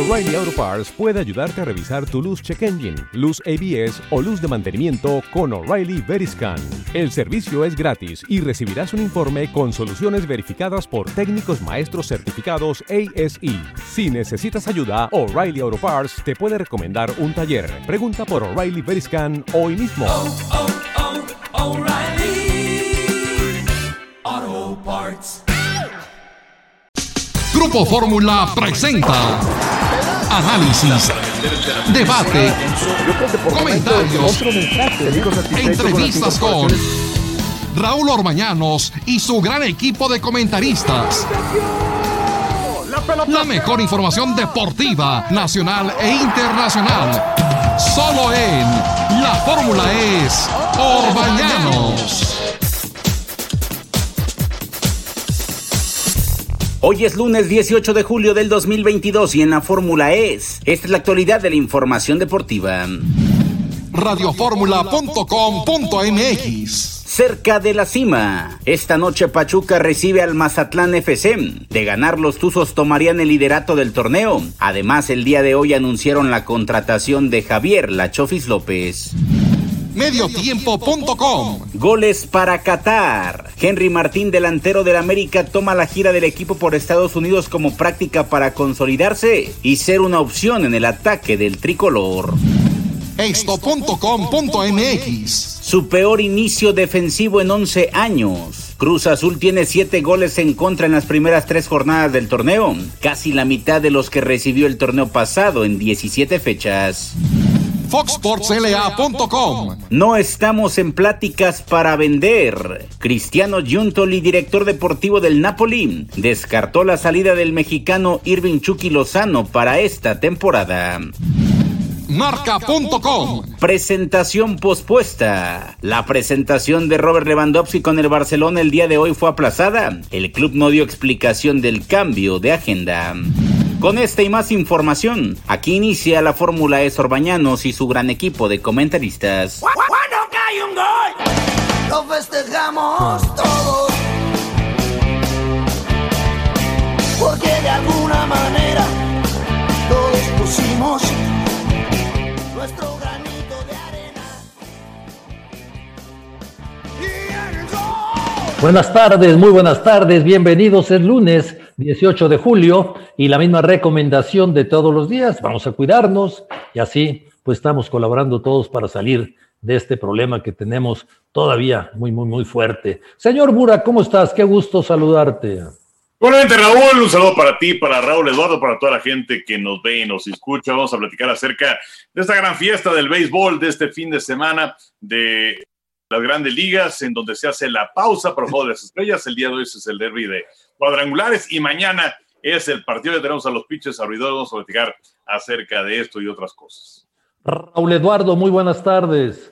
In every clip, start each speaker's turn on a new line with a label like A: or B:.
A: O'Reilly Auto Parts puede ayudarte a revisar tu luz check engine, luz ABS o luz de mantenimiento con O'Reilly Veriscan. El servicio es gratis y recibirás un informe con soluciones verificadas por técnicos maestros certificados ASE. Si necesitas ayuda, O'Reilly Auto Parts te puede recomendar un taller. Pregunta por O'Reilly Veriscan hoy mismo.
B: O'Reilly Auto Parts.
C: Grupo Fórmula presenta análisis, debate, comentarios, entrevistas con Raúl Orbañanos y su gran equipo de comentaristas. La mejor información deportiva, nacional e internacional. Solo en La Fórmula es Orbañanos.
D: Hoy es lunes 18 de julio del 2022 y en la Fórmula esta es la actualidad de la información deportiva.
C: Radioformula.com.mx.
D: Cerca de la cima, esta noche Pachuca recibe al Mazatlán FC. De ganar, los Tuzos tomarían el liderato del torneo. Además, el día de hoy anunciaron la contratación de Javier La Chofis López.
C: Mediotiempo.com.
D: Goles para Qatar. Henry Martín, delantero del América, toma la gira del equipo por Estados Unidos como práctica para consolidarse y ser una opción en el ataque del tricolor.
C: Esto.com.mx.
D: Su peor inicio defensivo en 11 años. Cruz Azul tiene 7 goles en contra en las primeras 3 jornadas del torneo, casi la mitad de los que recibió el torneo pasado en 17 fechas.
C: FoxSportsLA.com.
D: No estamos en pláticas para vender. Cristiano Giuntoli, director deportivo del Napoli, descartó la salida del mexicano Irving Chucky Lozano para esta temporada.
C: Marca.com.
D: Presentación pospuesta. La presentación de Robert Lewandowski con el Barcelona el día de hoy fue aplazada. El club no dio explicación del cambio de agenda. Con esta y más información, aquí inicia la Fórmula es Orbañanos y su gran equipo de comentaristas.
B: Cuando cae un gol, lo festejamos todos, porque de alguna manera todos pusimos nuestro granito de arena. Y el gol.
E: Buenas tardes, muy buenas tardes, bienvenidos, es lunes 18 de julio y la misma recomendación de todos los días, vamos a cuidarnos y así pues estamos colaborando todos para salir de este problema que tenemos todavía muy fuerte. Señor Bura, ¿cómo estás? Qué gusto saludarte.
F: Buenamente, Raúl, un saludo para ti, para Raúl Eduardo, para toda la gente que nos ve y nos escucha. Vamos a platicar acerca de esta gran fiesta del béisbol de este fin de semana de las grandes ligas, en donde se hace la pausa para el Juego de las Estrellas. El día de hoy es el derbi de cuadrangulares y mañana es el partido que tenemos a los pitchers abridores. Vamos a platicar acerca de esto y otras cosas.
E: Raúl Eduardo, muy buenas tardes.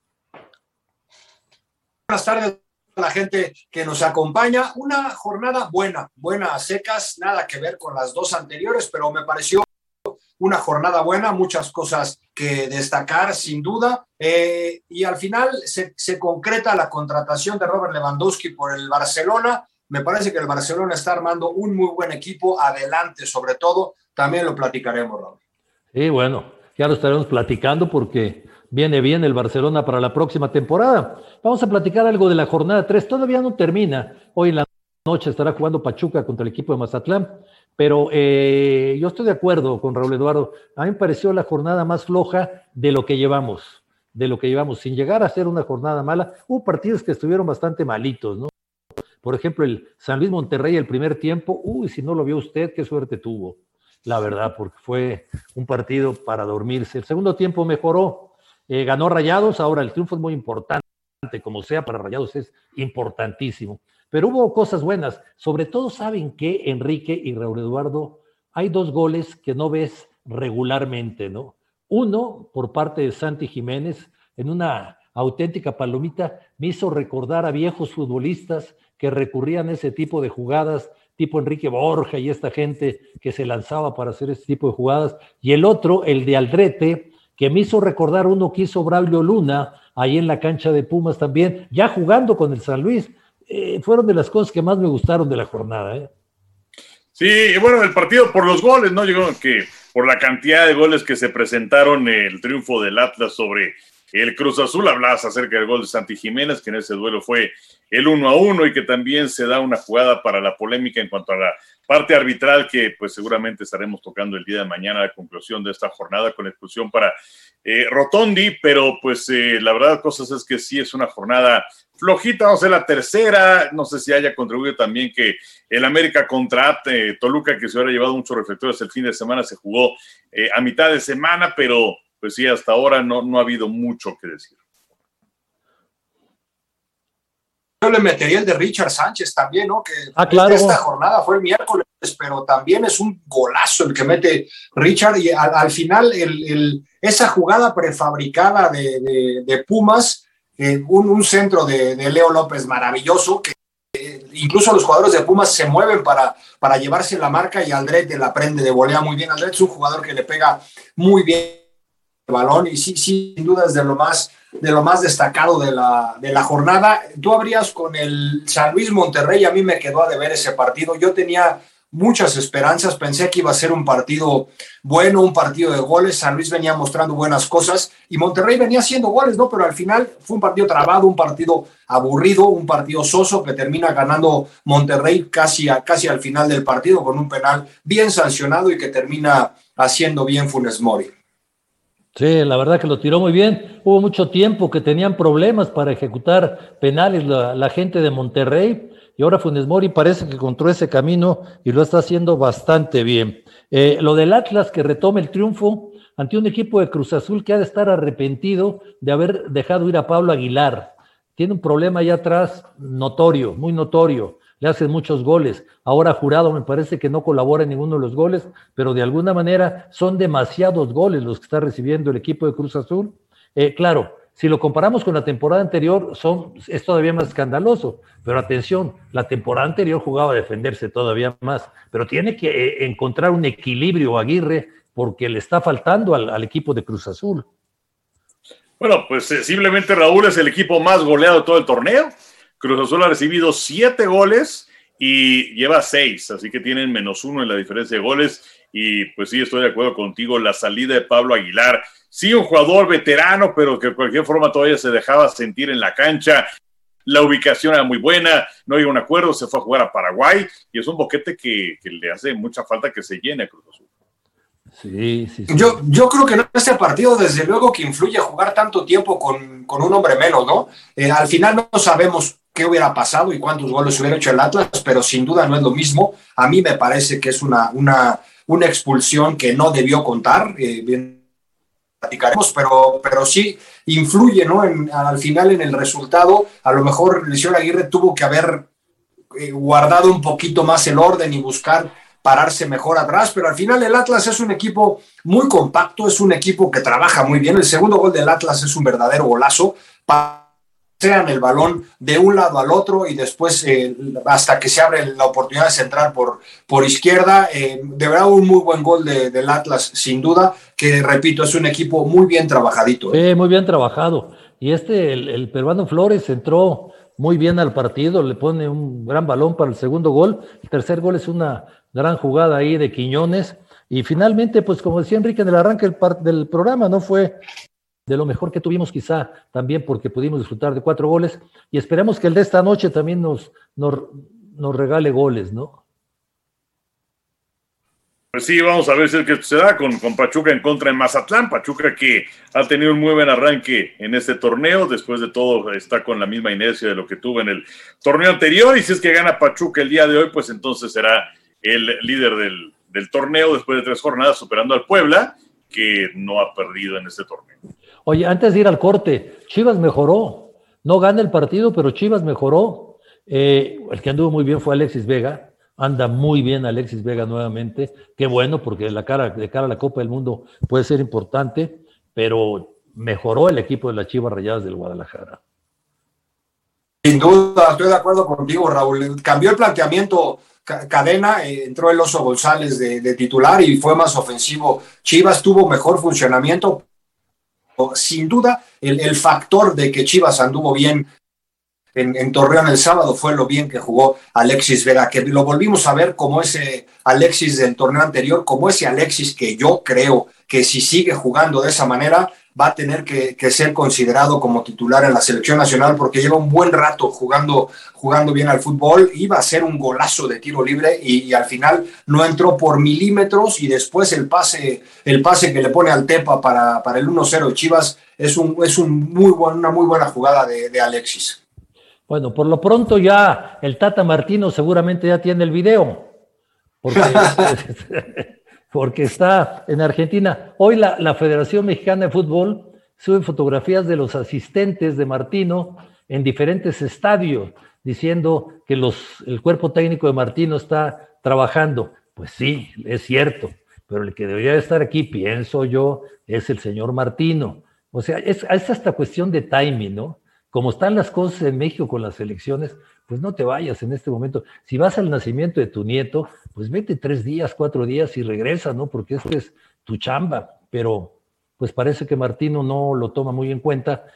G: Buenas tardes a la gente que nos acompaña. Una jornada buena a secas, nada que ver con las dos anteriores, pero me pareció una jornada buena, muchas cosas que destacar sin duda, y al final se concreta la contratación de Robert Lewandowski por el Barcelona. Me parece que el Barcelona está armando un muy buen equipo, adelante sobre todo, también lo platicaremos, Raúl.
E: Sí, bueno, ya lo estaremos platicando porque viene bien el Barcelona para la próxima temporada. Vamos a platicar algo de la jornada 3, todavía no termina, hoy en la noche estará jugando Pachuca contra el equipo de Mazatlán, pero yo estoy de acuerdo con Raúl Eduardo, a mí me pareció la jornada más floja de lo que llevamos, sin llegar a ser una jornada mala. Hubo partidos que estuvieron bastante malitos, ¿no? Por ejemplo, el San Luis Monterrey el primer tiempo, si no lo vio usted, qué suerte tuvo, la verdad, porque fue un partido para dormirse. El segundo tiempo mejoró, ganó Rayados, ahora el triunfo es muy importante, como sea, para Rayados es importantísimo. Pero hubo cosas buenas, sobre todo saben que Enrique y Raúl Eduardo, hay 2 goles que no ves regularmente, ¿no? Uno por parte de Santi Jiménez, en una auténtica palomita, me hizo recordar a viejos futbolistas que recurrían a ese tipo de jugadas, tipo Enrique Borja y esta gente que se lanzaba para hacer este tipo de jugadas. Y el otro, el de Aldrete, que me hizo recordar uno que hizo Braulio Luna, ahí en la cancha de Pumas también, ya jugando con el San Luis. Fueron de las cosas que más me gustaron de la jornada.
F: Sí, y bueno, el partido por los goles, ¿no? Yo creo que por la cantidad de goles que se presentaron, el triunfo del Atlas sobre el Cruz Azul. Hablabas acerca del gol de Santi Jiménez, que en ese duelo fue el 1-1 y que también se da una jugada para la polémica en cuanto a la parte arbitral que pues seguramente estaremos tocando el día de mañana a la conclusión de esta jornada con expulsión para Rotondi, pero pues la verdad cosas es que sí es una jornada flojita, vamos a ser la tercera, no sé si haya contribuido también que el América contra Toluca, que se hubiera llevado muchos reflectores el fin de semana, se jugó a mitad de semana, pero pues sí, hasta ahora no ha habido mucho que decir.
G: Yo le metería el de Richard Sánchez también, ¿no? Que
E: claro.
G: Esta jornada fue el miércoles, pero también es un golazo el que mete Richard, y al final esa jugada prefabricada de Pumas, un centro de Leo López maravilloso, que incluso los jugadores de Pumas se mueven para llevarse la marca, y Aldrete la prende de volea muy bien. Aldrete es un jugador que le pega muy bien el balón, y sí, sin duda es de lo más destacado de la jornada. Tú abrías con el San Luis Monterrey, a mí me quedó a deber ese partido. Yo tenía muchas esperanzas, pensé que iba a ser un partido bueno, un partido de goles. San Luis venía mostrando buenas cosas y Monterrey venía haciendo goles, ¿no? Pero al final fue un partido trabado, un partido aburrido, un partido soso que termina ganando Monterrey casi al final del partido con un penal bien sancionado y que termina haciendo bien Funes Mori.
E: Sí, la verdad que lo tiró muy bien. Hubo mucho tiempo que tenían problemas para ejecutar penales la gente de Monterrey, y ahora Funes Mori parece que encontró ese camino y lo está haciendo bastante bien. Lo del Atlas, que retome el triunfo ante un equipo de Cruz Azul que ha de estar arrepentido de haber dejado ir a Pablo Aguilar. Tiene un problema allá atrás notorio, muy notorio. Le hacen muchos goles. Ahora Jurado me parece que no colabora en ninguno de los goles, pero de alguna manera son demasiados goles los que está recibiendo el equipo de Cruz Azul. Claro, si lo comparamos con la temporada anterior, es todavía más escandaloso, pero atención, la temporada anterior jugaba a defenderse todavía más, pero tiene que encontrar un equilibrio Aguirre, porque le está faltando al equipo de Cruz Azul.
F: Bueno, pues simplemente Raúl es el equipo más goleado de todo el torneo. Cruz Azul ha recibido 7 goles y lleva 6, así que tienen -1 en la diferencia de goles. Y pues sí, estoy de acuerdo contigo, la salida de Pablo Aguilar, sí, un jugador veterano, pero que de cualquier forma todavía se dejaba sentir en la cancha. La ubicación era muy buena, no había un acuerdo, se fue a jugar a Paraguay, y es un boquete que le hace mucha falta que se llene a Cruz Azul.
E: Sí.
G: Yo creo que en este partido, desde luego que influye jugar tanto tiempo con un hombre menos, ¿no? Al final no sabemos qué hubiera pasado y cuántos goles hubiera hecho el Atlas, pero sin duda no es lo mismo. A mí me parece que es una expulsión que no debió contar, bien platicaremos, pero sí influye, ¿no? Al final en el resultado. A lo mejor el señor Aguirre tuvo que haber guardado un poquito más el orden y buscar pararse mejor atrás, pero al final el Atlas es un equipo muy compacto, es un equipo que trabaja muy bien. El segundo gol del Atlas es un verdadero golazo, pasean el balón de un lado al otro y después hasta que se abre la oportunidad de centrar por izquierda. De verdad un muy buen gol del Atlas, sin duda, que repito, es un equipo muy bien trabajadito.
E: Sí, muy bien trabajado. Y el peruano Flores entró muy bien al partido, le pone un gran balón para el segundo gol. El tercer gol es una gran jugada ahí de Quiñones. Y finalmente, pues como decía Enrique en el arranque del programa, no fue de lo mejor que tuvimos, quizá también porque pudimos disfrutar de 4 goles, y esperemos que el de esta noche también nos regale goles, ¿no?
F: Pues sí, vamos a ver si es que se da con Pachuca en contra de Mazatlán. Pachuca que ha tenido un muy buen arranque en este torneo, después de todo está con la misma inercia de lo que tuvo en el torneo anterior, y si es que gana Pachuca el día de hoy, pues entonces será el líder del torneo después de 3 jornadas, superando al Puebla, que no ha perdido en este torneo.
E: Oye, antes de ir al corte, Chivas mejoró, no gana el partido, pero Chivas mejoró. El que anduvo muy bien fue Alexis Vega, anda muy bien Alexis Vega nuevamente, qué bueno, porque de cara a la Copa del Mundo puede ser importante, pero mejoró el equipo de las Chivas Rayadas del Guadalajara.
G: Sin duda, estoy de acuerdo contigo, Raúl. Cambió el planteamiento Cadena, entró el Oso González de titular y fue más ofensivo. Chivas tuvo mejor funcionamiento. Sin duda, el factor de que Chivas anduvo bien en Torreón el sábado fue lo bien que jugó Alexis Vega, que lo volvimos a ver como ese Alexis del torneo anterior, como ese Alexis que yo creo que si sigue jugando de esa manera va a tener que ser considerado como titular en la selección nacional, porque lleva un buen rato jugando bien al fútbol. Iba a ser un golazo de tiro libre y al final no entró por milímetros, y después el pase que le pone al Tepa para el 1-0 de Chivas es una muy buena jugada de Alexis.
E: Bueno, por lo pronto ya el Tata Martino seguramente ya tiene el video, porque está en Argentina. Hoy la Federación Mexicana de Fútbol sube fotografías de los asistentes de Martino en diferentes estadios, diciendo que el cuerpo técnico de Martino está trabajando. Pues sí, es cierto, pero el que debería estar aquí, pienso yo, es el señor Martino. O sea, es hasta cuestión de timing, ¿no? Como están las cosas en México con las elecciones, pues no te vayas en este momento. Si vas al nacimiento de tu nieto, pues vete 3 días, 4 días y regresa, ¿no? Porque esto es tu chamba. Pero pues parece que Martino no lo toma muy en cuenta.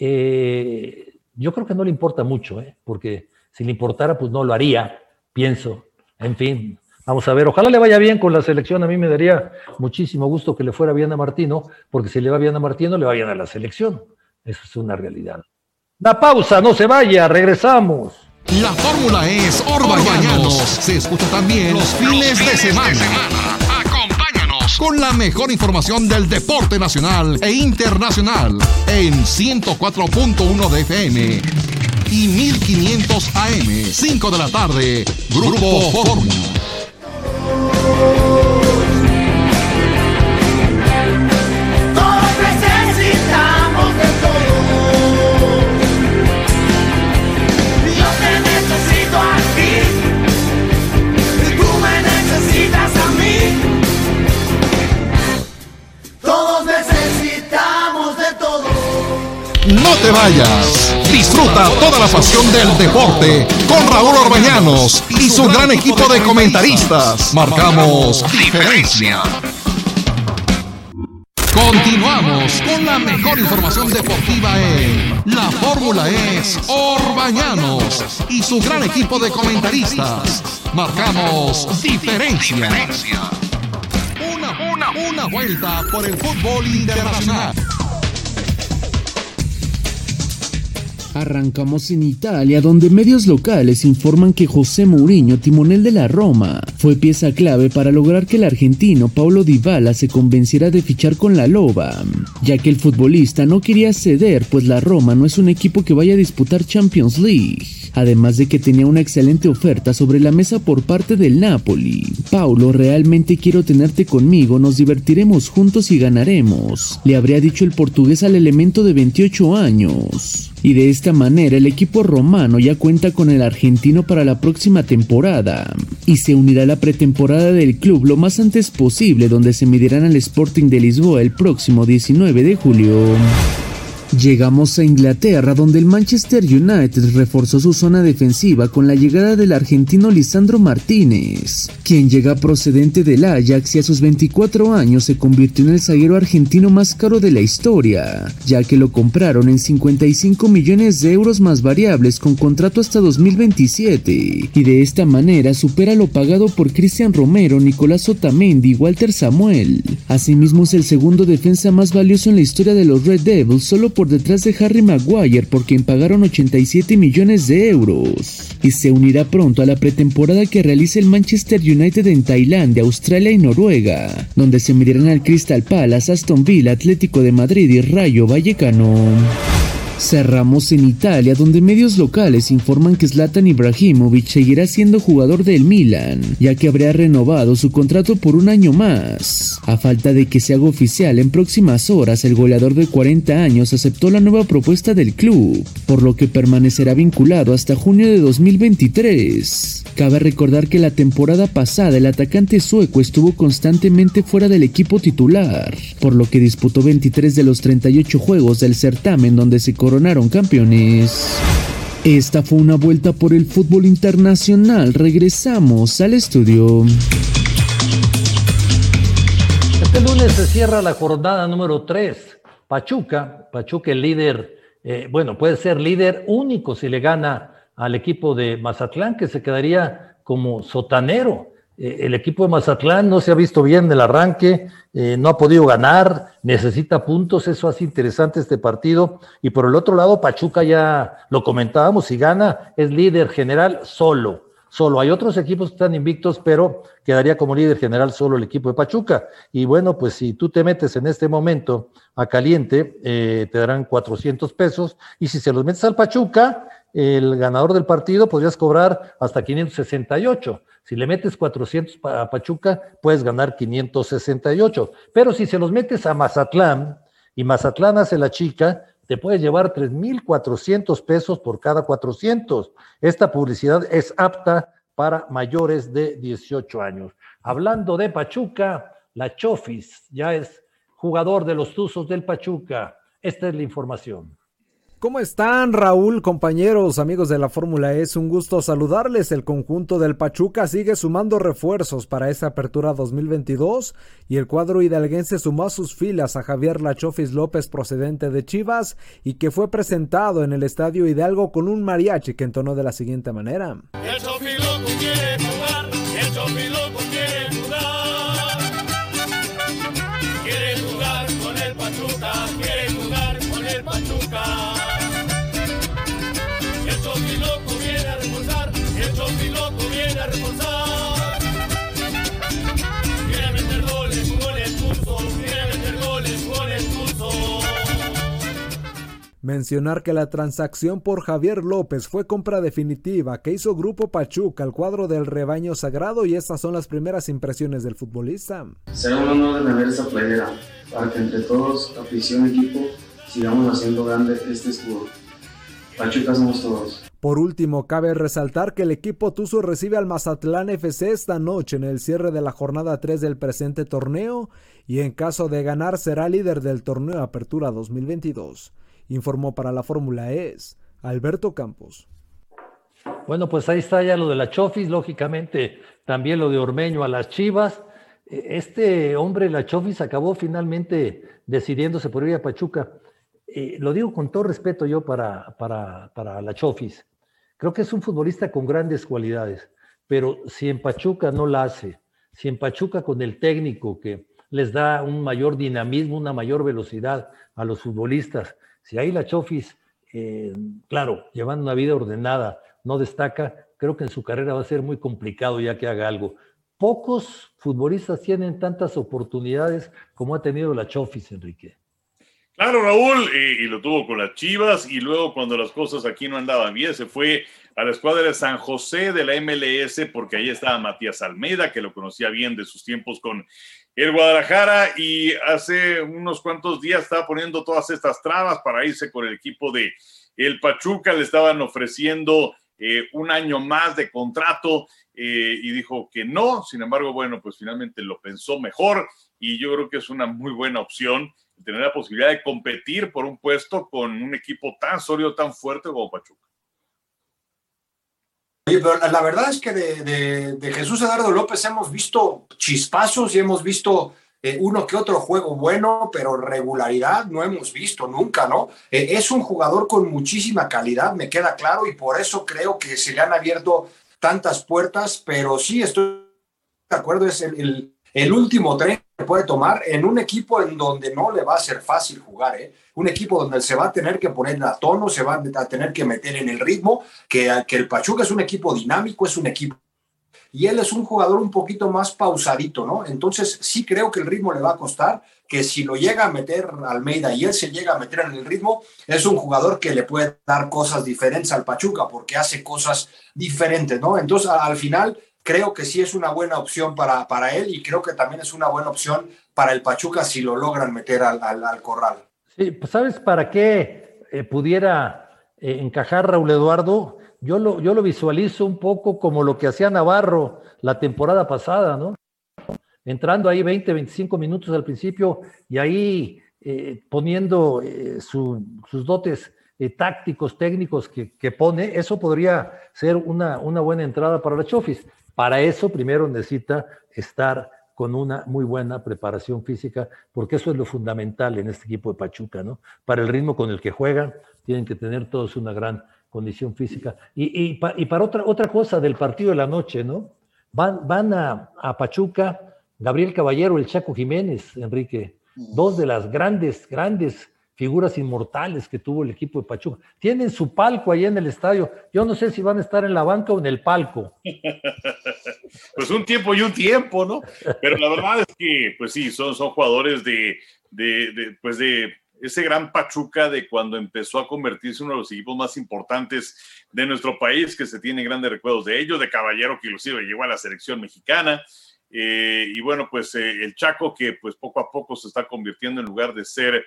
E: Yo creo que no le importa mucho, porque si le importara, pues no lo haría, pienso. En fin, vamos a ver. Ojalá le vaya bien con la selección. A mí me daría muchísimo gusto que le fuera bien a Martino, porque si le va bien a Martino, le va bien a la selección. Eso es una realidad. La pausa, no se vaya, regresamos.
C: La fórmula es Orbañanos. Se escucha también los fines de semana. Acompáñanos con la mejor información del deporte nacional e internacional en 104.1 de FM y 1500 AM, 5 de la tarde, Grupo Fórmula. No te vayas. Disfruta toda la pasión del deporte con Raúl Orbañanos y su gran equipo de comentaristas. Marcamos diferencia. Continuamos con la mejor información deportiva en La Fórmula es Orbañanos y su gran equipo de comentaristas. Marcamos diferencia. Una vuelta por el fútbol internacional.
H: Arrancamos en Italia, donde medios locales informan que José Mourinho, timonel de la Roma, fue pieza clave para lograr que el argentino Paulo Dybala se convenciera de fichar con la Loba, ya que el futbolista no quería ceder, pues la Roma no es un equipo que vaya a disputar Champions League. Además de que tenía una excelente oferta sobre la mesa por parte del Napoli. Paulo, realmente quiero tenerte conmigo, nos divertiremos juntos y ganaremos, le habría dicho el portugués al elemento de 28 años. Y de esta manera el equipo romano ya cuenta con el argentino para la próxima temporada y se unirá a la pretemporada del club lo más antes posible, donde se medirán al Sporting de Lisboa el próximo 19 de julio. Llegamos a Inglaterra, donde el Manchester United reforzó su zona defensiva con la llegada del argentino Lisandro Martínez, quien llega procedente del Ajax y a sus 24 años se convirtió en el zaguero argentino más caro de la historia, ya que lo compraron en 55 millones de euros más variables con contrato hasta 2027, y de esta manera supera lo pagado por Cristian Romero, Nicolás Otamendi y Walter Samuel. Asimismo es el segundo defensa más valioso en la historia de los Red Devils, solo por detrás de Harry Maguire, por quien pagaron 87 millones de euros, y se unirá pronto a la pretemporada que realiza el Manchester United en Tailandia, Australia y Noruega, donde se medirán al Crystal Palace, Aston Villa, Atlético de Madrid y Rayo Vallecano. Cerramos en Italia, donde medios locales informan que Zlatan Ibrahimovic seguirá siendo jugador del Milan, ya que habría renovado su contrato por 1 año más. A falta de que se haga oficial en próximas horas, el goleador de 40 años aceptó la nueva propuesta del club, por lo que permanecerá vinculado hasta junio de 2023. Cabe recordar que la temporada pasada el atacante sueco estuvo constantemente fuera del equipo titular, por lo que disputó 23 de los 38 juegos del certamen, donde se coronaron campeones. Esta fue una vuelta por el fútbol internacional. Regresamos al estudio.
E: Este lunes se cierra la jornada número 3. Pachuca, el líder bueno, puede ser líder único si le gana al equipo de Mazatlán, que se quedaría como sotanero. El equipo de Mazatlán no se ha visto bien en el arranque, no ha podido ganar, necesita puntos, eso hace interesante este partido. Y por el otro lado, Pachuca, ya lo comentábamos, si gana es líder general solo. Hay otros equipos que están invictos, pero quedaría como líder general solo el equipo de Pachuca. Y bueno, pues si tú te metes en este momento a caliente, te darán 400 pesos. Y si se los metes al Pachuca, el ganador del partido podrías cobrar hasta 568. Si le metes 400 a Pachuca, puedes ganar 568. Pero si se los metes a Mazatlán, y Mazatlán hace la chica, te puedes llevar 3,400 pesos por cada 400. Esta publicidad es apta para mayores de 18 años. Hablando de Pachuca, la Chofis ya es jugador de los Tuzos del Pachuca. Esta es la información.
I: ¿Cómo están, Raúl, compañeros, amigos de la Fórmula E? Es un gusto saludarles. El conjunto del Pachuca sigue sumando refuerzos para esta apertura 2022 y el cuadro hidalguense sumó a sus filas a Javier La Chofis López, procedente de Chivas, y que fue presentado en el Estadio Hidalgo con un mariachi que entonó de la siguiente manera.
B: El Chofis loco quiere jugar, el Chofis loco quiere jugar. Quiere jugar con el Pachuca, quiere jugar con el Pachuca. El Chofis loco viene a reforzar, el Chofis loco viene a reforzar. Quiere meter goles con el pulso, quiere meter goles con el pulso.
I: Mencionar que la transacción por Javier López fue compra definitiva que hizo Grupo Pachuca al cuadro del rebaño sagrado, y estas son las primeras impresiones del futbolista.
J: Será un honor de tener esta playera para que entre todos, afición, equipo, sigamos haciendo grande este escudo. Pachuca somos todos.
I: Por último, cabe resaltar que el equipo tuzo recibe al Mazatlán FC esta noche en el cierre de la jornada 3 del presente torneo, y en caso de ganar será líder del torneo Apertura 2022. Informó para la Fórmula E Alberto Campos.
E: Bueno, pues ahí está ya lo de la Chofis, lógicamente también lo de Ormeño a las Chivas. Este hombre, la Chofis, acabó finalmente decidiéndose por ir a Pachuca. Lo digo con todo respeto yo para la Chofis. Creo que es un futbolista con grandes cualidades, pero si en Pachuca no la hace, si en Pachuca con el técnico que les da un mayor dinamismo, una mayor velocidad a los futbolistas, si ahí la Chofis, claro, llevando una vida ordenada, no destaca, creo que en su carrera va a ser muy complicado ya que haga algo. Pocos futbolistas tienen tantas oportunidades como ha tenido la Chofis, Enrique.
F: Claro, Raúl, y lo tuvo con las Chivas, y luego cuando las cosas aquí no andaban bien, se fue a la escuadra de San José de la MLS, porque ahí estaba Matías Almeida, que lo conocía bien de sus tiempos con el Guadalajara, y hace unos cuantos días estaba poniendo todas estas trabas para irse con el equipo de el Pachuca. Le estaban ofreciendo un año más de contrato, y dijo que no. Sin embargo, bueno, pues finalmente lo pensó mejor, y yo creo que es una muy buena opción tener la posibilidad de competir por un puesto con un equipo tan sólido, tan fuerte como Pachuca.
G: Oye, pero la verdad es que de Jesús Eduardo López hemos visto chispazos y hemos visto uno que otro juego bueno, pero regularidad no hemos visto nunca, ¿no? Es un jugador con muchísima calidad, me queda claro, y por eso creo que se le han abierto tantas puertas, pero sí estoy de acuerdo, es el último tren que puede tomar en un equipo en donde no le va a ser fácil jugar, un equipo donde se va a tener que poner a tono, se va a tener que meter en el ritmo, que el Pachuca es un equipo dinámico, es un equipo, y él es un jugador un poquito más pausadito, ¿no? Entonces sí creo que el ritmo le va a costar, que si lo llega a meter Almeida y él se llega a meter en el ritmo, es un jugador que le puede dar cosas diferentes al Pachuca, porque hace cosas diferentes, ¿no? Entonces al final creo que sí es una buena opción para él, y creo que también es una buena opción para el Pachuca si lo logran meter al corral.
E: Sí, pues ¿sabes para qué pudiera encajar Raúl Eduardo? Yo lo visualizo un poco como lo que hacía Navarro la temporada pasada, ¿no? Entrando ahí 20, 25 minutos al principio y ahí poniendo sus dotes tácticos, técnicos que pone. Eso podría ser una buena entrada para la Chofis. Para eso primero necesita estar con una muy buena preparación física, porque eso es lo fundamental en este equipo de Pachuca, ¿no? Para el ritmo con el que juegan, tienen que tener todos una gran condición física. Y para otra cosa del partido de la noche, ¿no? Van a Pachuca Gabriel Caballero, el Chaco Jiménez, Enrique, dos de las grandes figuras inmortales que tuvo el equipo de Pachuca. Tienen su palco ahí en el estadio. Yo no sé si van a estar en la banca o en el palco.
F: Pues un tiempo y un tiempo, ¿no? Pero la verdad es que, pues sí, son jugadores de ese gran Pachuca de cuando empezó a convertirse en uno de los equipos más importantes de nuestro país, que se tienen grandes recuerdos de ellos, de Caballero, que inclusive llegó a la selección mexicana. Y bueno, pues el Chaco, que pues poco a poco se está convirtiendo, en lugar de ser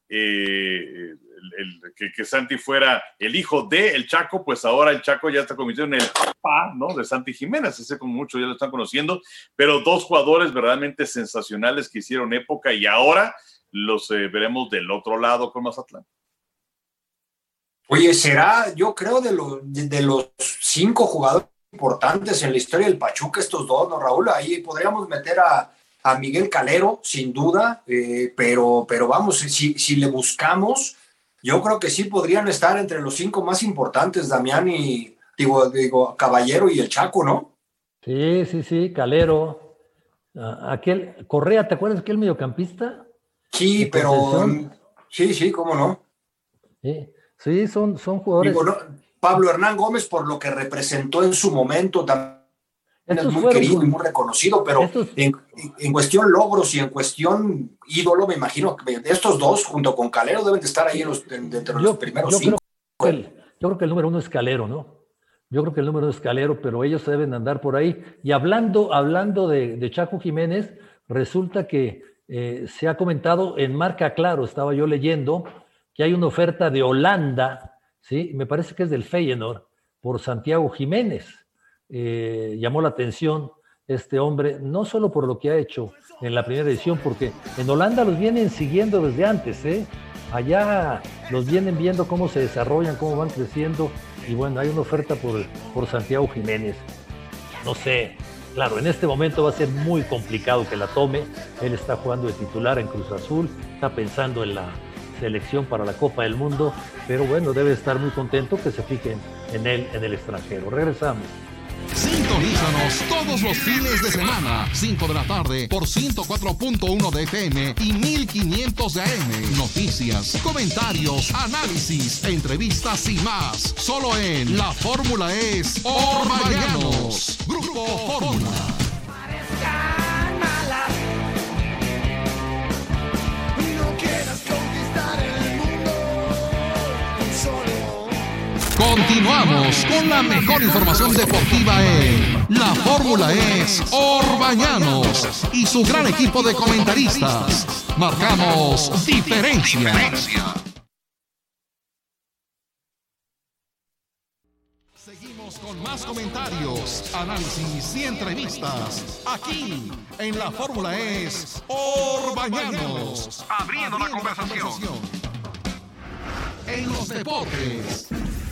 F: que Santi fuera el hijo del Chaco, pues ahora el Chaco ya está convirtiendo en el papá, ¿no?, de Santi Jiménez. Ese, como muchos ya lo están conociendo, pero dos jugadores verdaderamente sensacionales que hicieron época, y ahora los veremos del otro lado con Mazatlán.
G: Oye, será, yo creo, de los 5 jugadores importantes en la historia del Pachuca, estos dos, ¿no, Raúl? Ahí podríamos meter a Miguel Calero, sin duda, pero vamos, si le buscamos, yo creo que sí podrían estar entre los 5 más importantes, Damián, y digo Caballero y el Chaco, ¿no?
E: Sí, Calero. Aquel Correa, ¿te acuerdas aquel mediocampista?
G: Sí, pero sí, cómo no.
E: Sí, son jugadores.
G: Digo, no, Pablo Hernán Gómez, por lo que representó en su momento, también es muy querido y muy reconocido, pero en cuestión logros y en cuestión ídolo, me imagino que estos dos, junto con Calero, deben de estar ahí entre los primeros 5.
E: Yo creo que el número 1 es Calero, ¿no? Yo creo que el número 1 es Calero, pero ellos deben andar por ahí. Y hablando de Chaco Jiménez, resulta que se ha comentado en Marca Claro, estaba yo leyendo, que hay una oferta de Holanda, ¿sí? Me parece que es del Feyenoord, por Santiago Jiménez. Llamó la atención este hombre, no solo por lo que ha hecho en la primera edición, porque en Holanda los vienen siguiendo desde antes, allá los vienen viendo cómo se desarrollan, cómo van creciendo, y bueno, hay una oferta por Santiago Jiménez. No sé, claro, en este momento va a ser muy complicado que la tome. Él está jugando de titular en Cruz Azul, está pensando en la selección para la Copa del Mundo, pero bueno, debe estar muy contento que se fijen en él en el extranjero. Regresamos.
C: Sintonízanos todos los fines de semana, 5 de la tarde por 104.1 de FM y 1500 de AM. Noticias, comentarios, análisis, entrevistas y más. Solo en La Fórmula es Orbañanos. Grupo Fórmula. Continuamos con la mejor información deportiva en La Fórmula es Orbañanos y su gran equipo de comentaristas. Marcamos diferencia. Seguimos con más comentarios, análisis y entrevistas aquí en La Fórmula es Orbañanos. Abriendo la conversación. En los deportes.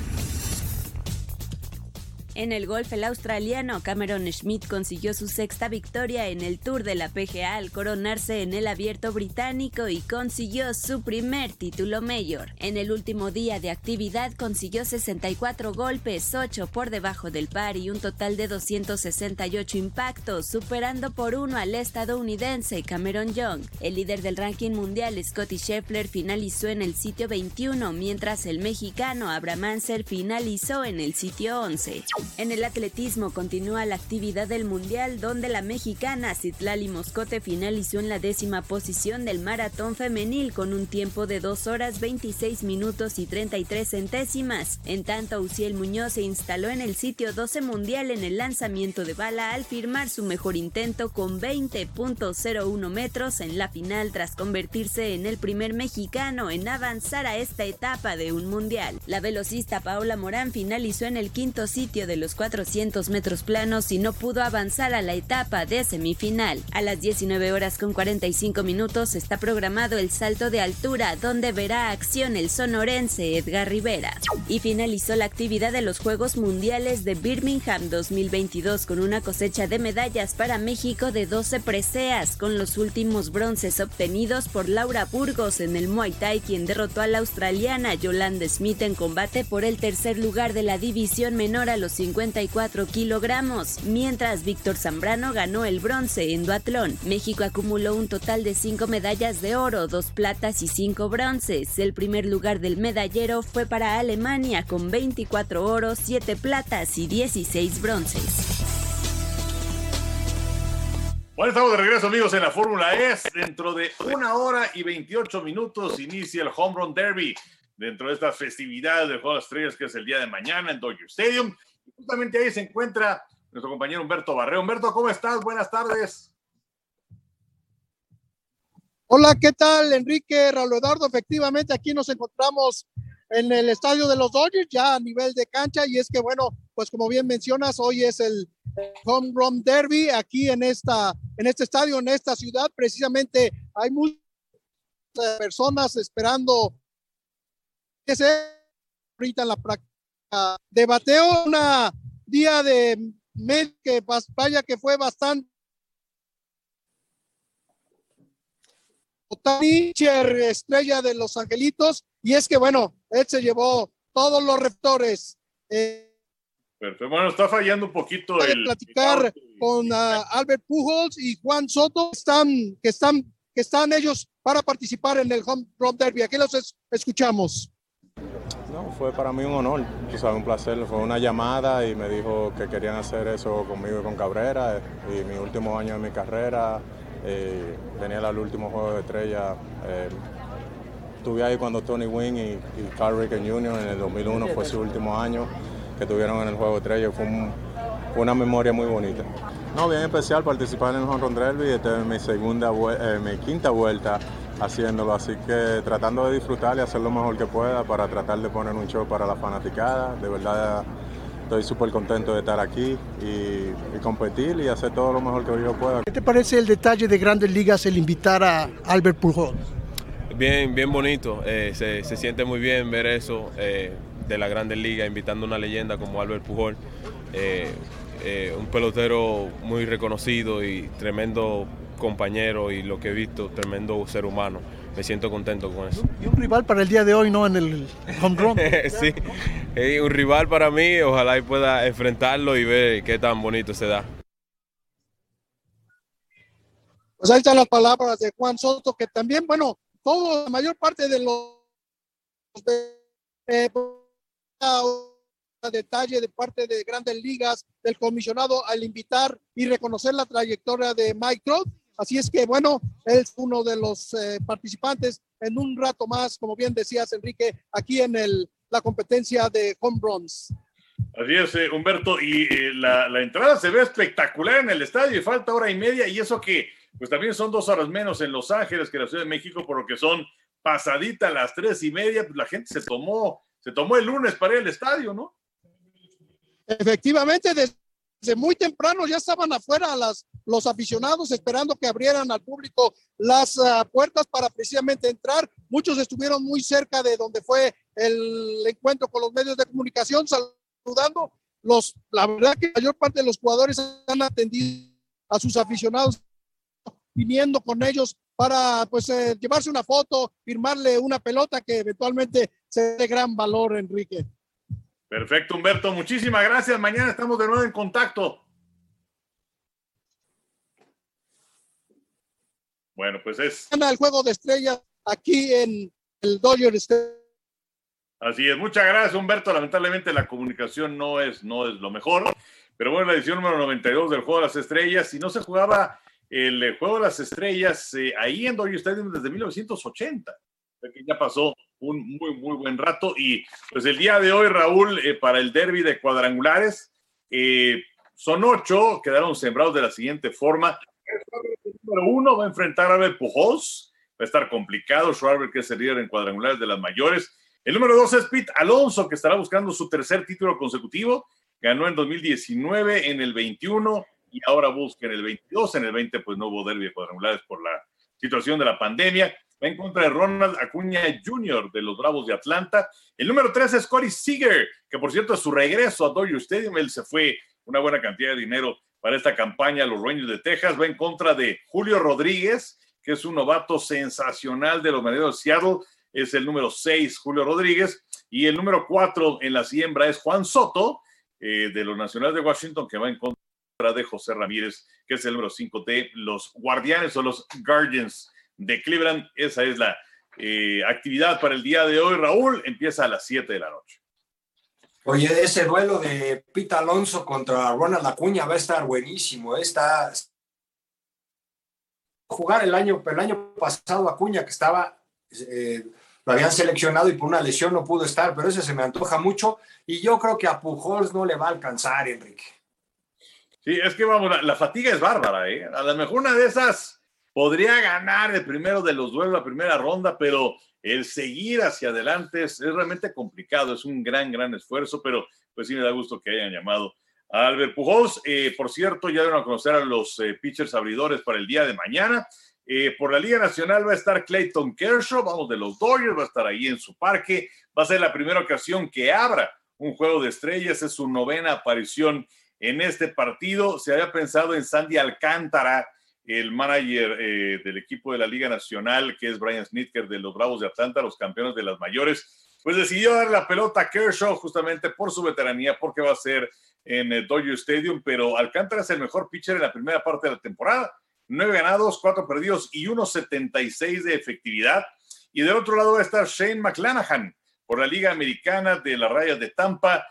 K: En el golf, el australiano Cameron Schmidt consiguió su 6ª victoria en el Tour de la PGA al coronarse en el Abierto Británico y consiguió su primer título mayor. En el último día de actividad consiguió 64 golpes, 8 por debajo del par y un total de 268 impactos, superando por 1 al estadounidense Cameron Young. El líder del ranking mundial, Scottie Scheffler, finalizó en el sitio 21, mientras el mexicano Abraham Ancer finalizó en el sitio 11. En el atletismo continúa la actividad del mundial, donde la mexicana Citlali Moscote finalizó en la 10ª posición del maratón femenil con un tiempo de 2 horas 26 minutos y 33 centésimas. En tanto, Uciel Muñoz se instaló en el sitio 12 mundial en el lanzamiento de bala al firmar su mejor intento con 20.01 metros en la final, tras convertirse en el primer mexicano en avanzar a esta etapa de un mundial. La velocista Paola Morán finalizó en el 5º sitio de de los 400 metros planos y no pudo avanzar a la etapa de semifinal. A las 19:45 está programado el salto de altura, donde verá acción el sonorense Edgar Rivera. Y finalizó la actividad de los Juegos Mundiales de Birmingham 2022 con una cosecha de medallas para México de 12 preseas, con los últimos bronces obtenidos por Laura Burgos en el Muay Thai, quien derrotó a la australiana Yolanda Smith en combate por el tercer lugar de la división menor a los 54 kilogramos, mientras Víctor Zambrano ganó el bronce en duatlón. México acumuló un total de 5 medallas de oro, 2 platas y 5 bronces. El primer lugar del medallero fue para Alemania con 24 oros, 7 platas y 16 bronces.
F: Bueno, estamos de regreso, amigos, en la Fórmula E. Dentro de 1 hora y 28 minutos inicia el Home Run Derby dentro de estas festividades del Juego de Estrellas, que es el día de mañana en Dodger Stadium. Y justamente ahí se encuentra nuestro compañero Humberto Barrero. Humberto, ¿cómo estás? Buenas tardes.
L: Hola, ¿qué tal, Enrique, Raúl Eduardo? Efectivamente, aquí nos encontramos en el estadio de los Dodgers, ya a nivel de cancha, y es que, bueno, pues como bien mencionas, hoy es el Home Run Derby aquí en este estadio, en esta ciudad. Precisamente hay muchas personas esperando que se ahorita en la práctica de bateo, una día de medio que vaya que fue bastante. Pitcher estrella de Los Angelitos, y es que bueno, él se llevó todos los reflectores.
F: Perfecto. Bueno, está fallando un poquito
L: platicar con Albert Pujols y Juan Soto, que están ellos para participar en el Home Run Derby. Aquí los escuchamos.
M: No, fue para mí un honor, tú sabes, un placer. Fue una llamada y me dijo que querían hacer eso conmigo y con Cabrera, y mi último año de mi carrera. Tenía el último juego de estrella. Estuve ahí cuando Tony Gwynn y Cal Ripken Jr. en el 2001 fue su último año que tuvieron en el juego de estrella. Fue una memoria muy bonita. No, bien especial participar en el Home Run Derby. Esta es mi quinta vuelta haciéndolo, así que tratando de disfrutar y hacer lo mejor que pueda para tratar de poner un show para la fanaticada. De verdad estoy súper contento de estar aquí y competir y hacer todo lo mejor que yo pueda.
L: ¿Qué te parece el detalle de Grandes Ligas, el invitar a Albert Pujols?
N: Bien bonito. Se siente muy bien ver eso de la Grandes Ligas, invitando a una leyenda como Albert Pujols, un pelotero muy reconocido y tremendo compañero, y lo que he visto, tremendo ser humano. Me siento contento con eso.
L: Y un rival para el día de hoy, ¿no? En el home run.
N: Sí, un rival para mí. Ojalá y pueda enfrentarlo y ver qué tan bonito se da.
L: Pues ahí están las palabras de Juan Soto, que también, bueno, la mayor parte de los detalle de parte de Grandes Ligas, del comisionado, al invitar y reconocer la trayectoria de Mike Trout. Así es que, bueno, él es uno de los participantes en un rato más, como bien decías, Enrique, aquí en la competencia de home runs.
F: Así es, Humberto, y la entrada se ve espectacular en el estadio, y falta 1:30, y eso que pues también son 2 horas menos en Los Ángeles que en la Ciudad de México, por lo que son pasadita las 3:30, pues la gente se tomó el lunes para ir al estadio, ¿no?
L: Efectivamente, desde muy temprano ya estaban afuera los aficionados esperando que abrieran al público las puertas para precisamente entrar. Muchos estuvieron muy cerca de donde fue el encuentro con los medios de comunicación, saludando. La verdad que la mayor parte de los jugadores han atendido a sus aficionados, viniendo con ellos para pues llevarse una foto, firmarle una pelota que eventualmente sea de gran valor, Enrique.
F: Perfecto, Humberto, muchísimas gracias. Mañana estamos de nuevo en contacto. Bueno, pues es
L: el juego de estrellas aquí en el Dodger Stadium.
F: Así es, muchas gracias, Humberto. Lamentablemente la comunicación no es lo mejor, pero bueno, la edición número 92 del Juego de las Estrellas, si no se jugaba el Juego de las Estrellas ahí en Dodger Stadium desde 1980, que ya pasó un muy buen rato. Y pues el día de hoy, Raúl, para el derby de cuadrangulares, son 8, quedaron sembrados de la siguiente forma. El número 1 va a enfrentar a Albert Pujols, va a estar complicado. Schwarber, que es el líder en cuadrangulares de las mayores. El número 2 es Pete Alonso, que estará buscando su tercer título consecutivo. ganó en 2019, en el 21 y ahora busca en el 22. En el 20 pues no hubo derbi de cuadrangulares por la situación de la pandemia. Va en contra de Ronald Acuña Jr. de los Bravos de Atlanta. El número 3 es Corey Seager, que por cierto es su regreso a Dodger Stadium. Él se fue una buena cantidad de dinero para esta campaña a los Rangers de Texas. Va en contra de Julio Rodríguez, que es un novato sensacional de los Marineros de Seattle. Es el número 6, Julio Rodríguez. Y el número 4 en la siembra es Juan Soto, de los Nacionales de Washington, que va en contra de José Ramírez, que es el número 5 de los Guardianes o los Guardians de Cleveland. Esa es la actividad para el día de hoy, Raúl. Empieza a las 7 de la noche.
G: Oye, ese duelo de Pete Alonso contra Ronald Acuña va a estar buenísimo. Está jugar el año pasado Acuña, que estaba lo habían seleccionado y por una lesión no pudo estar, pero ese se me antoja mucho y yo creo que a Pujols no le va a alcanzar, Enrique.
F: Sí, es que vamos, la fatiga es bárbara, ¿eh? A lo mejor una de esas podría ganar el primero de los duelos, la primera ronda, pero el seguir hacia adelante es realmente complicado, es un gran esfuerzo, pero pues sí me da gusto que hayan llamado a Albert Pujols. Por cierto, ya deben a conocer a los pitchers abridores para el día de mañana. Por la Liga Nacional va a estar Clayton Kershaw, vamos, de los Dodgers, va a estar ahí en su parque. Va a ser la primera ocasión que abra un juego de estrellas, es su 9ª aparición en este partido. Se había pensado en Sandy Alcántara, el manager del equipo de la Liga Nacional, que es Brian Snitker de los Bravos de Atlanta, los campeones de las mayores, pues decidió dar la pelota a Kershaw justamente por su veteranía, porque va a ser en el Dodger Stadium, pero Alcántara es el mejor pitcher en la primera parte de la temporada. 9 ganados, 4 perdidos y 1.76 de efectividad. Y del otro lado va a estar Shane McClanahan por la Liga Americana de las Rayas de Tampa.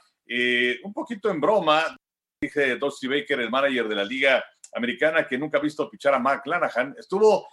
F: Un poquito en broma, dije Dusty Baker, el manager de la Liga Americana, que nunca ha visto pichar a McClanahan. Estuvo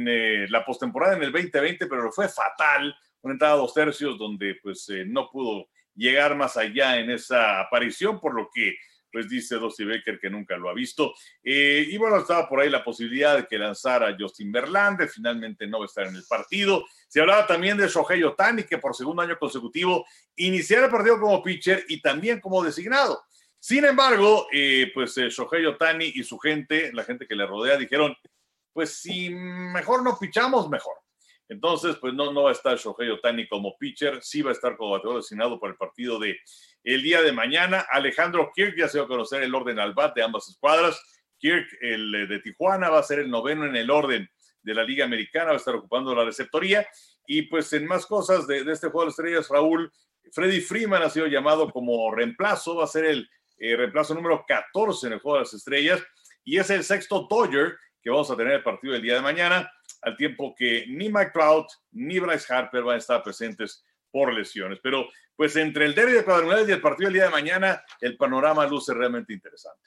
F: en la postemporada en el 2020, pero le fue fatal. Una entrada a 2 tercios donde pues no pudo llegar más allá en esa aparición, por lo que pues dice Dusty Baker que nunca lo ha visto. Y bueno, estaba por ahí la posibilidad de que lanzara Justin Verlander, finalmente no va a estar en el partido. Se hablaba también de Shohei Ohtani, que por segundo año consecutivo iniciara el partido como pitcher y también como designado. Sin embargo, pues Shohei Ohtani y su gente, la gente que le rodea, dijeron, pues si mejor no pichamos, mejor. Entonces, pues no va a estar Shohei Ohtani como pitcher, sí va a estar como bateador designado para el partido de el día de mañana. Alejandro Kirk ya se va a conocer el orden al bat de ambas escuadras. Kirk, el de Tijuana, va a ser el 9º en el orden de la Liga Americana, va a estar ocupando la receptoría. Y pues en más cosas de este juego de estrellas, Raúl, Freddie Freeman ha sido llamado como reemplazo, va a ser el reemplazo número 14 en el juego de las estrellas, y es el 6º Dodger que vamos a tener el partido del día de mañana, al tiempo que ni Mike Trout ni Bryce Harper van a estar presentes por lesiones. Pero pues entre el derbi de cuadrangulares y el partido del día de mañana, el panorama luce realmente interesante.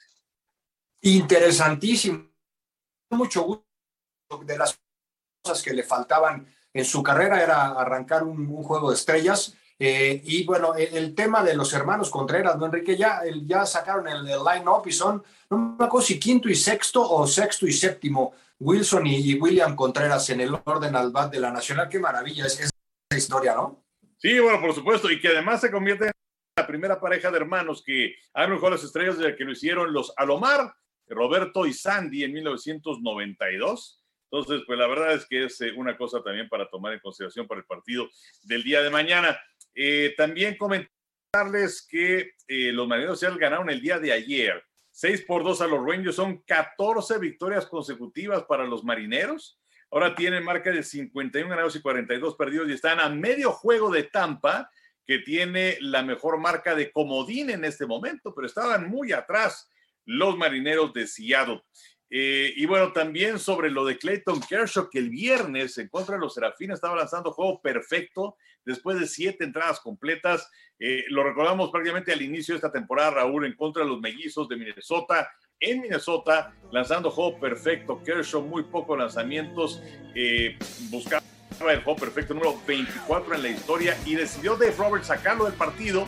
G: Interesantísimo. Mucho gusto. De las cosas que le faltaban en su carrera era arrancar un juego de estrellas. Y bueno, el tema de los hermanos Contreras, ¿no, Enrique? Ya sacaron el line-up y son, no me acuerdo si 5º y 6º o 6º y 7º, Wilson y William Contreras en el orden al bat de la Nacional. Qué maravilla es esa historia, ¿no?
F: Sí, bueno, por supuesto, y que además se convierte en la primera pareja de hermanos que han jugado las estrellas desde que lo hicieron los Alomar, Roberto y Sandy en 1992. Entonces, pues la verdad es que es una cosa también para tomar en consideración para el partido del día de mañana. También comentarles que los Marineros de Seattle ganaron el día de ayer 6-2 a los Rangers. Son 14 victorias consecutivas para los Marineros. Ahora tienen marca de 51 ganados y 42 perdidos y están a medio juego de Tampa, que tiene la mejor marca de comodín en este momento, pero estaban muy atrás los Marineros de Seattle. Y bueno, también sobre lo de Clayton Kershaw, que el viernes en contra de los Serafines estaba lanzando juego perfecto después de 7 entradas completas. Lo recordamos prácticamente al inicio de esta temporada, Raúl, en contra de los Mellizos de Minnesota. En Minnesota, lanzando juego perfecto. Kershaw, muy pocos lanzamientos. Buscaba el juego perfecto, número 24 en la historia, y decidió Dave Roberts sacarlo del partido.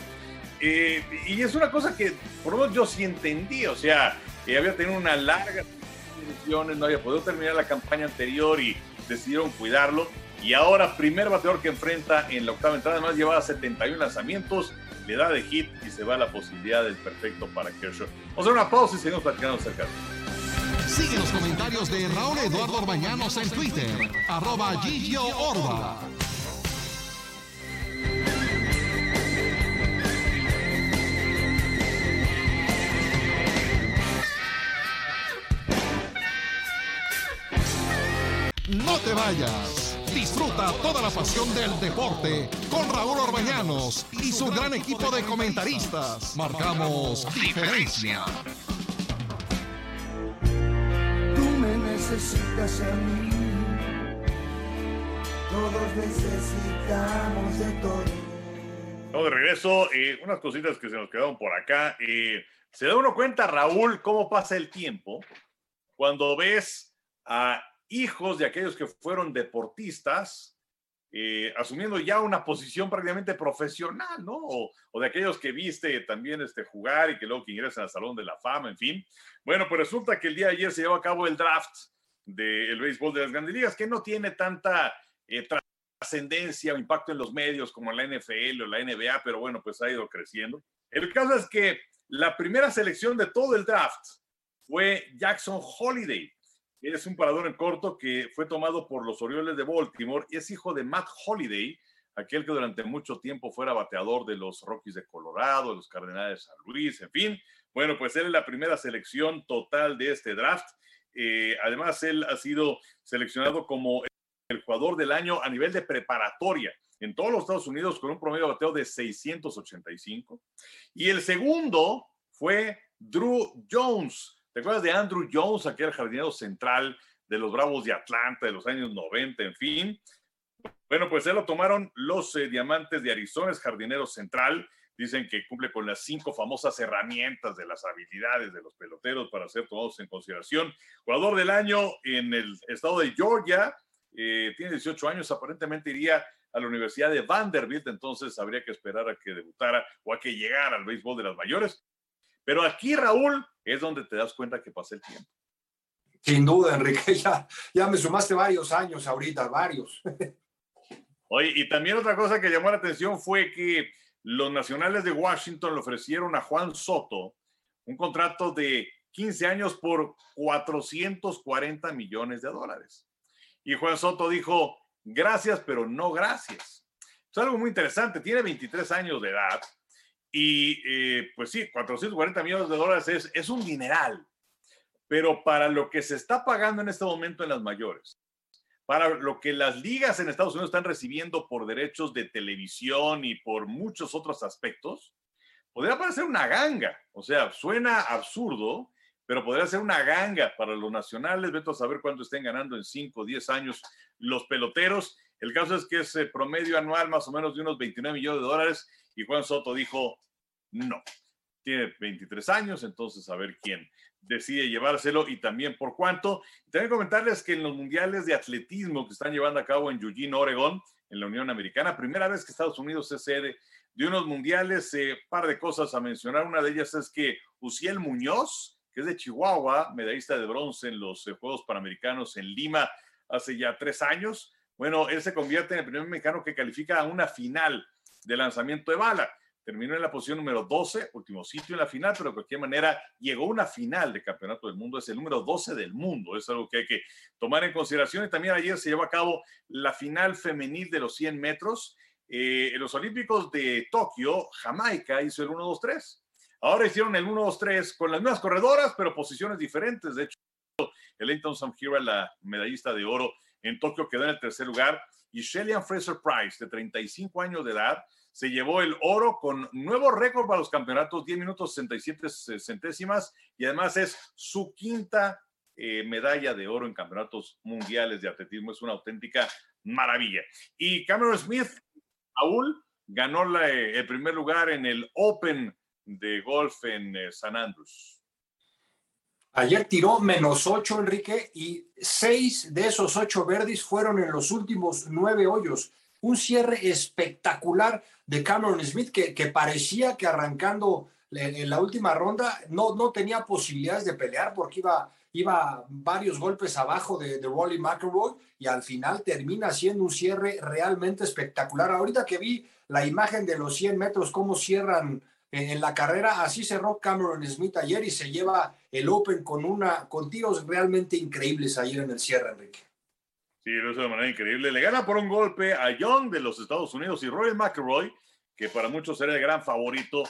F: Y es una cosa que, por lo menos, yo sí entendí. O sea, había tenido una larga lesiones, no había podido terminar la campaña anterior y decidieron cuidarlo. Y ahora, primer bateador que enfrenta en la octava entrada, además llevaba 71 lanzamientos, le da de hit y se va la posibilidad del perfecto para Kershaw. Vamos a hacer una pausa y seguimos platicando acerca de eso.
C: Sigue los comentarios de Raúl Eduardo Orbañanos en Twitter, @GigioOrba. No te vayas. Disfruta toda la pasión del deporte con Raúl Orbañanos y su gran equipo de comentaristas. Marcamos diferencia.
B: Tú me necesitas a mí. Todos necesitamos de todo.
F: Estamos de regreso. Unas cositas que se nos quedaron por acá. Se da uno cuenta, Raúl, cómo pasa el tiempo cuando ves a hijos de aquellos que fueron deportistas, asumiendo ya una posición prácticamente profesional, ¿no? O de aquellos que viste también jugar y que luego que ingresan al Salón de la Fama, en fin. Bueno, pues resulta que el día de ayer se llevó a cabo el draft del béisbol de las Grandes Ligas, que no tiene tanta trascendencia o impacto en los medios como la NFL o la NBA, pero bueno, pues ha ido creciendo. El caso es que la primera selección de todo el draft fue Jackson Holliday. Es un parador en corto que fue tomado por los Orioles de Baltimore y es hijo de Matt Holliday, aquel que durante mucho tiempo fuera bateador de los Rockies de Colorado, de los Cardenales de San Luis, en fin. Bueno, pues él es la primera selección total de este draft. Además, él ha sido seleccionado como el jugador del año a nivel de preparatoria en todos los Estados Unidos con un promedio de bateo de 685. Y el segundo fue Drew Jones. ¿Te acuerdas de Andrew Jones, aquel jardinero central de los Bravos de Atlanta de los años 90, en fin? Bueno, pues él lo tomaron los Diamantes de Arizona, es jardinero central. Dicen que cumple con las 5 famosas herramientas de las habilidades de los peloteros para ser tomados en consideración. Jugador del año en el estado de Georgia, tiene 18 años, aparentemente iría a la Universidad de Vanderbilt, entonces habría que esperar a que debutara o a que llegara al béisbol de las mayores. Pero aquí, Raúl, es donde te das cuenta que pasa el tiempo.
G: Sin duda, Enrique, ya me sumaste varios años ahorita, varios.
F: Oye, y también otra cosa que llamó la atención fue que los Nacionales de Washington le ofrecieron a Juan Soto un contrato de 15 años por $440 millones. Y Juan Soto dijo, gracias, pero no gracias. Es algo muy interesante, tiene 23 años de edad. Y pues sí, $440 millones es un dineral, pero para lo que se está pagando en este momento en las mayores, para lo que las ligas en Estados Unidos están recibiendo por derechos de televisión y por muchos otros aspectos, podría parecer una ganga. O sea, suena absurdo, pero podría ser una ganga para los nacionales. Vete a saber cuánto estén ganando en 5 o 10 años los peloteros. El caso es que es promedio anual más o menos de unos $29 millones. Y Juan Soto dijo, no, tiene 23 años, entonces a ver quién decide llevárselo y también por cuánto. Y también comentarles que en los mundiales de atletismo que están llevando a cabo en Eugene, Oregón, en la Unión Americana, primera vez que Estados Unidos es sede de unos mundiales, par de cosas a mencionar. Una de ellas es que Uziel Muñoz, que es de Chihuahua, medallista de bronce en los Juegos Panamericanos en Lima hace ya 3 años, bueno, él se convierte en el primer mexicano que califica a una final de lanzamiento de bala. Terminó en la posición número 12, último sitio en la final, pero de cualquier manera llegó a una final de campeonato del mundo. Es el número 12 del mundo. Es algo que hay que tomar en consideración. Y también ayer se llevó a cabo la final femenil de los 100 metros. En los Olímpicos de Tokio, Jamaica hizo el 1-2-3. Ahora hicieron el 1-2-3 con las mismas corredoras, pero posiciones diferentes. De hecho, Ellington Samhira, la medallista de oro en Tokio, quedó en el tercer lugar. Y Shellyan Fraser-Price, de 35 años de edad, se llevó el oro con nuevo récord para los campeonatos, 10 minutos 67 centésimas, y además es su quinta medalla de oro en campeonatos mundiales de atletismo. Es una auténtica maravilla. Y Cameron Smith, Raúl, ganó el primer lugar en el Open de golf en San Andrews.
G: Ayer tiró -8, Enrique, y 6 de esos 8 birdies fueron en los últimos 9 hoyos. Un cierre espectacular de Cameron Smith que parecía que arrancando en la última ronda no tenía posibilidades de pelear porque iba varios golpes abajo de Rory McIlroy y al final termina siendo un cierre realmente espectacular. Ahorita que vi la imagen de los 100 metros, cómo cierran en la carrera, así cerró Cameron Smith ayer y se lleva el Open con tiros realmente increíbles ayer en el cierre, Enrique.
F: Sí, lo hizo de manera increíble. Le gana por un golpe a Young de los Estados Unidos y Rory McIlroy, que para muchos era el gran favorito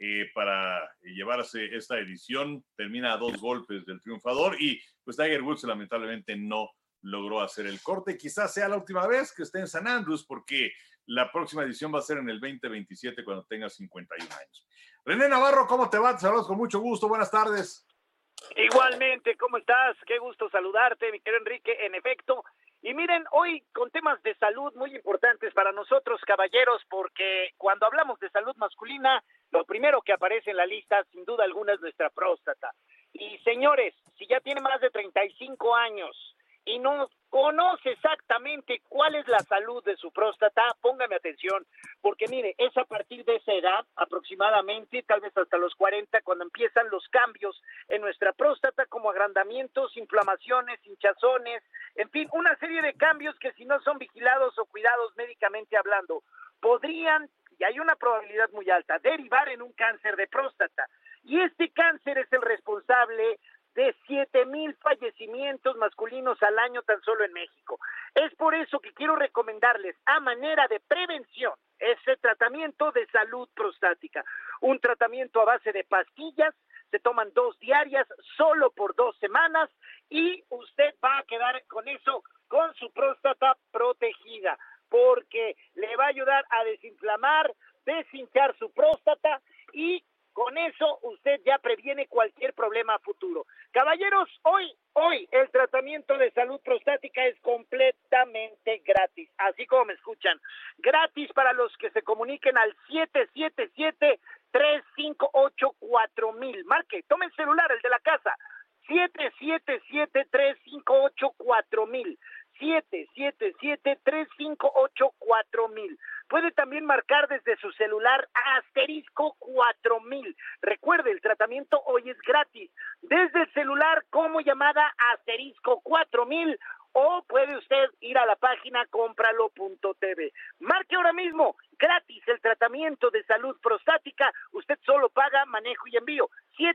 F: para llevarse esta edición, termina a 2 golpes del triunfador y pues Tiger Woods lamentablemente no logró hacer el corte. Quizás sea la última vez que esté en San Andrés porque la próxima edición va a ser en el 2027 cuando tenga 51 años. René Navarro, ¿cómo te va? Te saludos con mucho gusto. Buenas tardes.
O: Igualmente, ¿cómo estás? Qué gusto saludarte, mi querido Enrique. En efecto, y miren, hoy con temas de salud muy importantes para nosotros, caballeros, porque cuando hablamos de salud masculina, lo primero que aparece en la lista, sin duda alguna, es nuestra próstata. Y señores, si ya tiene más de 35 años y no conoce exactamente cuál es la salud de su próstata, póngame atención, porque mire, es a partir de esa edad, aproximadamente, tal vez hasta los 40, cuando empiezan los cambios en nuestra próstata, como agrandamientos, inflamaciones, hinchazones, en fin, una serie de cambios que si no son vigilados o cuidados médicamente hablando, podrían, y hay una probabilidad muy alta, derivar en un cáncer de próstata. Y este cáncer es el responsable de 7,000 fallecimientos masculinos al año tan solo en México. Es por eso que quiero recomendarles, a manera de prevención, ese tratamiento de salud prostática. Un tratamiento a base de pastillas, se toman 2 diarias, solo por 2 semanas, y usted va a quedar con eso, con su próstata protegida, porque le va a ayudar a desinflamar, deshinchar su próstata, y con eso usted ya previene cualquier problema futuro. Caballeros, hoy el tratamiento de salud prostática es completamente gratis, así como me escuchan. Gratis para los que se comuniquen al 777-358-4000. Marque, tome el celular, el de la casa. 777-358-4000. 777-358-4000. Puede también marcar desde su celular asterisco 4000. Recuerde, el tratamiento hoy es gratis. Desde el celular como llamada asterisco 4000 o puede usted ir a la página cómpralo.tv. Marque ahora mismo, gratis el tratamiento de salud prostática. Usted solo paga manejo y envío.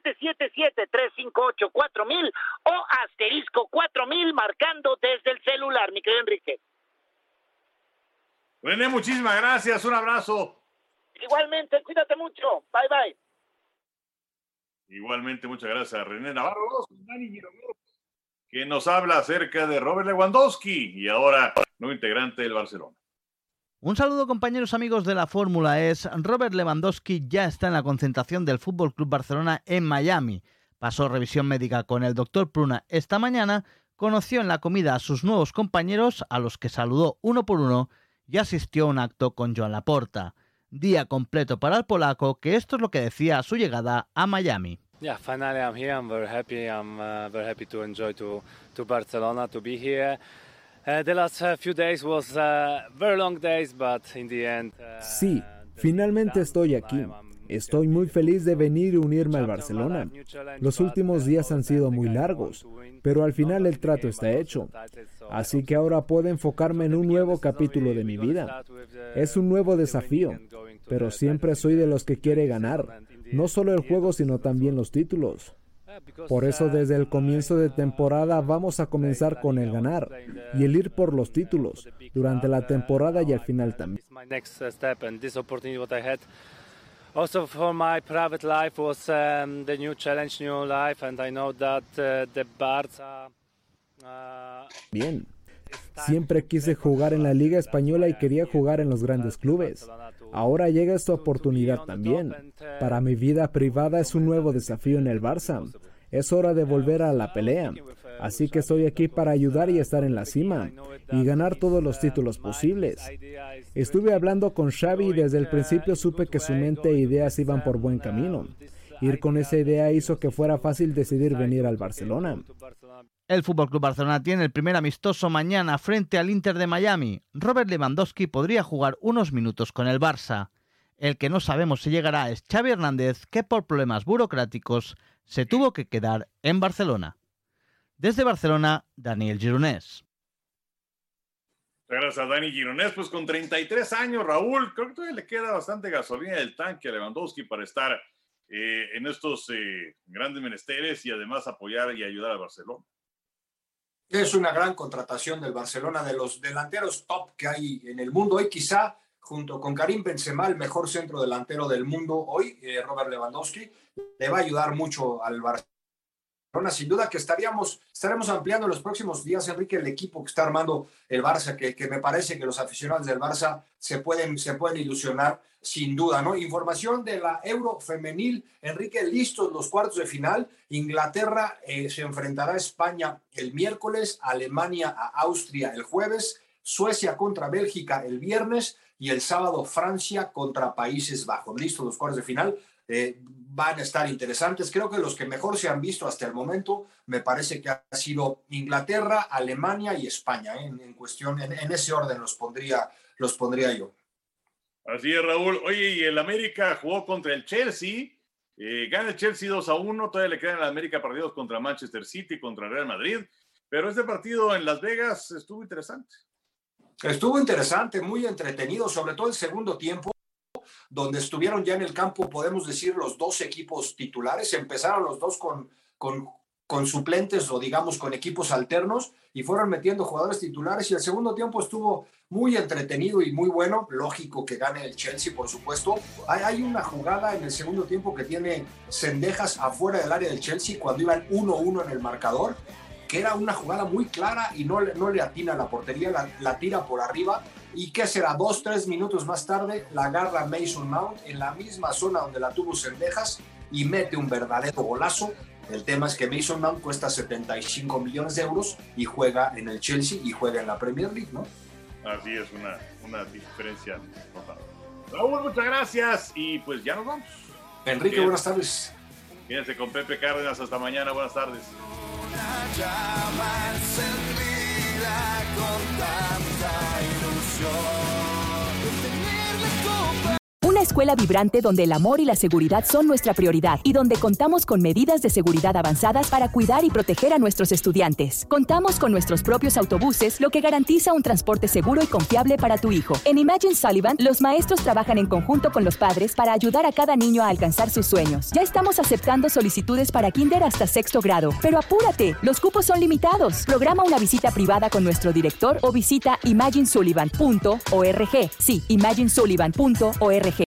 O: 777-358-4000 o asterisco 4000 marcando desde el celular, mi querido Enrique.
F: René, muchísimas gracias, un abrazo.
O: Igualmente, cuídate mucho, bye bye.
F: Igualmente, muchas gracias a René Navarro, Dani Giromero, que nos habla acerca de Robert Lewandowski y ahora nuevo integrante del Barcelona.
P: Un saludo, compañeros amigos de la Fórmula E. Robert Lewandowski ya está en la concentración del FC Barcelona en Miami. Pasó revisión médica con el Dr. Pruna esta mañana, conoció en la comida a sus nuevos compañeros, a los que saludó uno por uno, y asistió a un acto con Joan Laporta. Día completo para el polaco, que esto es lo que decía a su llegada a Miami.
Q: Yeah, finally I'm here. I'm very happy. I'm very happy to enjoy to Barcelona, to be here. The last few days was very long days, but in the end.
I: Sí, finalmente estoy aquí. Estoy muy feliz de venir y unirme al Barcelona. Los últimos días han sido muy largos, pero al final el trato está hecho. Así que ahora puedo enfocarme en un nuevo capítulo de mi vida. Es un nuevo desafío, pero siempre soy de los que quiere ganar, no solo el juego, sino también los títulos. Por eso desde el comienzo de temporada vamos a comenzar con el ganar y el ir por los títulos durante la temporada y al final también.
Q: Also for my private life was the new challenge, new life, and I know that the Barça.
I: Bien. Siempre quise jugar en la Liga Española y quería jugar en los grandes clubes. Ahora llega esta oportunidad también. Para mi vida privada es un nuevo desafío en el Barça. Es hora de volver a la pelea. Así que estoy aquí para ayudar y estar en la cima y ganar todos los títulos posibles. Estuve hablando con Xavi y desde el principio supe que su mente e ideas iban por buen camino. Ir con esa idea hizo que fuera fácil decidir venir al Barcelona.
P: El FC Barcelona tiene el primer amistoso mañana frente al Inter de Miami. Robert Lewandowski podría jugar unos minutos con el Barça. El que no sabemos si llegará es Xavi Hernández, que por problemas burocráticos se tuvo que quedar en Barcelona. Desde Barcelona, Daniel Gironès.
F: Gracias a Dani Gironès, pues con 33 años, Raúl, creo que todavía le queda bastante gasolina del tanque a Lewandowski para estar en estos grandes menesteres y además apoyar y ayudar al Barcelona.
G: Es una gran contratación del Barcelona, de los delanteros top que hay en el mundo. Hoy quizá, junto con Karim Benzema, el mejor centro delantero del mundo hoy, Robert Lewandowski, le va a ayudar mucho al Barcelona. Sin duda que estaremos ampliando en los próximos días, Enrique, el equipo que está armando el Barça, que me parece que los aficionados del Barça se pueden ilusionar sin duda, ¿no? Información de la Euro femenil, Enrique, listos los cuartos de final. Inglaterra se enfrentará a España el miércoles, Alemania a Austria el jueves, Suecia contra Bélgica el viernes y el sábado Francia contra Países Bajos. Listos los cuartos de final. Van a estar interesantes. Creo que los que mejor se han visto hasta el momento me parece que ha sido Inglaterra, Alemania y España. En cuestión, en ese orden los pondría yo.
F: Así es, Raúl. Oye, y el América jugó contra el Chelsea. Gana el Chelsea 2-1. Todavía le quedan al América partidos contra Manchester City, contra Real Madrid. Pero este partido en Las Vegas estuvo interesante.
G: Estuvo interesante, muy entretenido, sobre todo el segundo tiempo, donde estuvieron ya en el campo, podemos decir, los dos equipos titulares. Empezaron los dos con suplentes o digamos con equipos alternos y fueron metiendo jugadores titulares y el segundo tiempo estuvo muy entretenido y muy bueno. Lógico que gane el Chelsea, por supuesto. Hay una jugada en el segundo tiempo que tiene Cendejas afuera del área del Chelsea cuando iban 1-1 en el marcador, que era una jugada muy clara y no le atina a la portería, la tira por arriba. ¿Y qué será? 2-3 minutos más tarde la agarra Mason Mount en la misma zona donde la tuvo Cendejas y mete un verdadero golazo. El tema es que Mason Mount cuesta 75 millones de euros y juega en el Chelsea y juega en la Premier League, ¿no?
F: Así es, una diferencia notable. Raúl, muchas gracias y pues ya nos vamos.
G: Enrique, buenas tardes.
F: Quédense con Pepe Cárdenas, hasta mañana, buenas tardes.
B: Una llama encendida con tanta ilusión de tener la copa.
R: Una escuela vibrante donde el amor y la seguridad son nuestra prioridad y donde contamos con medidas de seguridad avanzadas para cuidar y proteger a nuestros estudiantes. Contamos con nuestros propios autobuses, lo que garantiza un transporte seguro y confiable para tu hijo. En Imagine Sullivan, los maestros trabajan en conjunto con los padres para ayudar a cada niño a alcanzar sus sueños. Ya estamos aceptando solicitudes para kinder hasta 6º grado, pero apúrate, los cupos son limitados. Programa una visita privada con nuestro director o visita imaginesullivan.org. Sí, imaginesullivan.org.